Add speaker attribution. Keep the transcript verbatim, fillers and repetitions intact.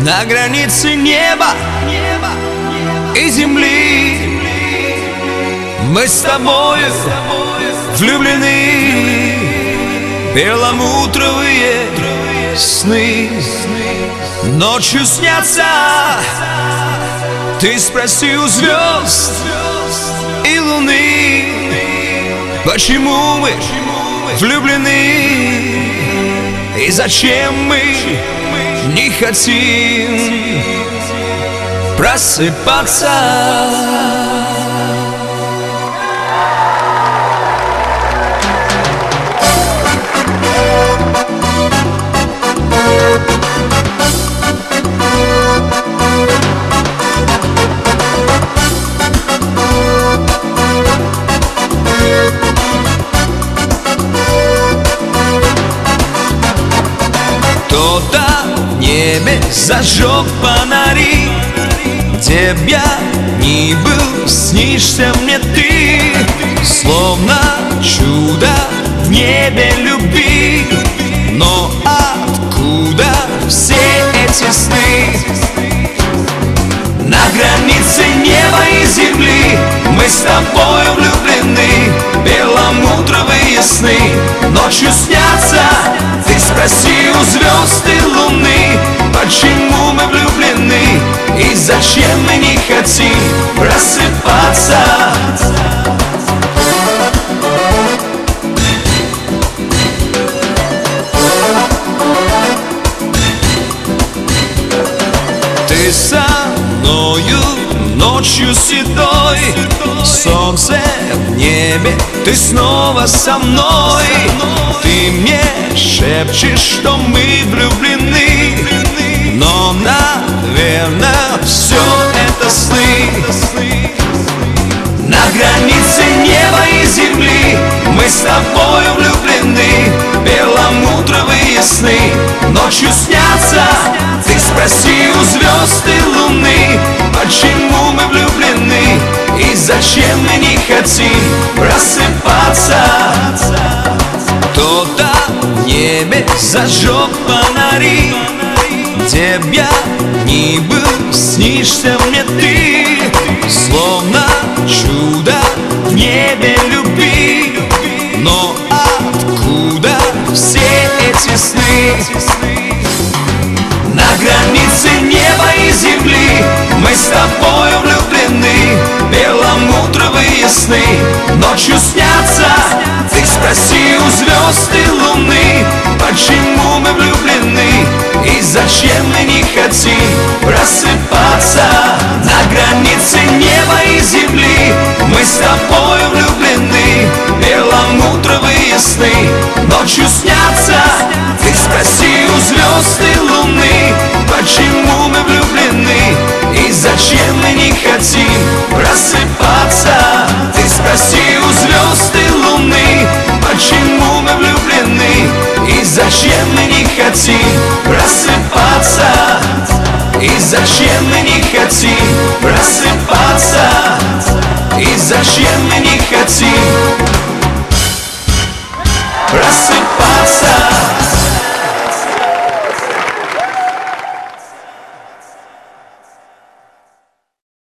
Speaker 1: На границе неба и земли мы с тобою влюблены. Перламутровые сны ночью снятся. Ты спроси у звезд и луны, почему мы влюблены и зачем мы не хотим просыпаться. Кто-то в небе зажег фонари, где б я ни был, снишься мне ты, словно чудо в небе любви. Но откуда все эти сны? На границе неба и земли мы с тобою влюблены. Перламутровые сны ночью снятся. Ты спроси у звезд и луны, почему мы влюблены и зачем мы не хотим просыпаться. Ты со мною ночью седой, солнце в небе, ты снова со мной. Ты мне шепчешь, что мы влюблены, но, наверное, все это сны. На границе неба и земли мы с тобою влюблены. Перламутровые сны ночью снятся. Ты спроси у звезд и луны, почему мы влюблены и зачем мы не хотим просыпаться. Кто-то в небе зажег фонари, где б я ни был, снишься мне ты, словно чудо в небе любви. Но откуда все эти сны? На границе неба и земли мы с тобою влюблены. Перламутровые сны ночью снятся. Ты спроси у звезд и луны, почему мы влюблены и зачем мы не хотим просыпаться. На границе неба и земли мы с тобою влюблены. Перламутровые сны ночью снятся. Ты спроси у звезд и луны, почему мы влюблены и зачем мы не хотим просыпаться. Ты спроси у звезд и луны, почему мы влюблены и зачем мы не хотим просыпаться. И зачем мы не хотим просыпаться. И зачем мы не хотим просыпаться.